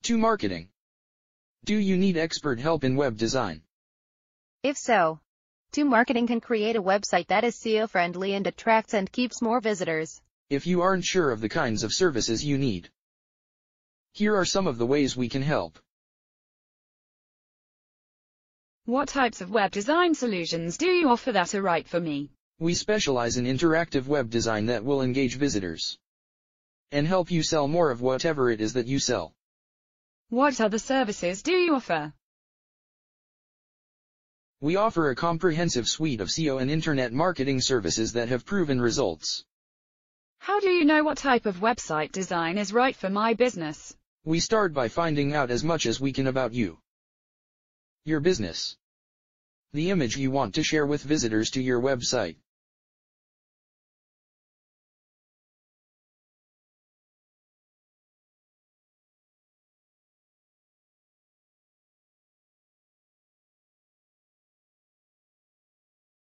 2. Marketing. Do you need expert help in web design? If so, 2. Marketing can create a website that is SEO-friendly and attracts and keeps more visitors. If you aren't sure of the kinds of services you need, here are some of the ways we can help. What types of web design solutions do you offer that are right for me? We specialize in interactive web design that will engage visitors and help you sell more of whatever it is that you sell. What other services do you offer? We offer a comprehensive suite of SEO and internet marketing services that have proven results. How do you know what type of website design is right for my business? We start by finding out as much as we can about you, your business, the image you want to share with visitors to your website,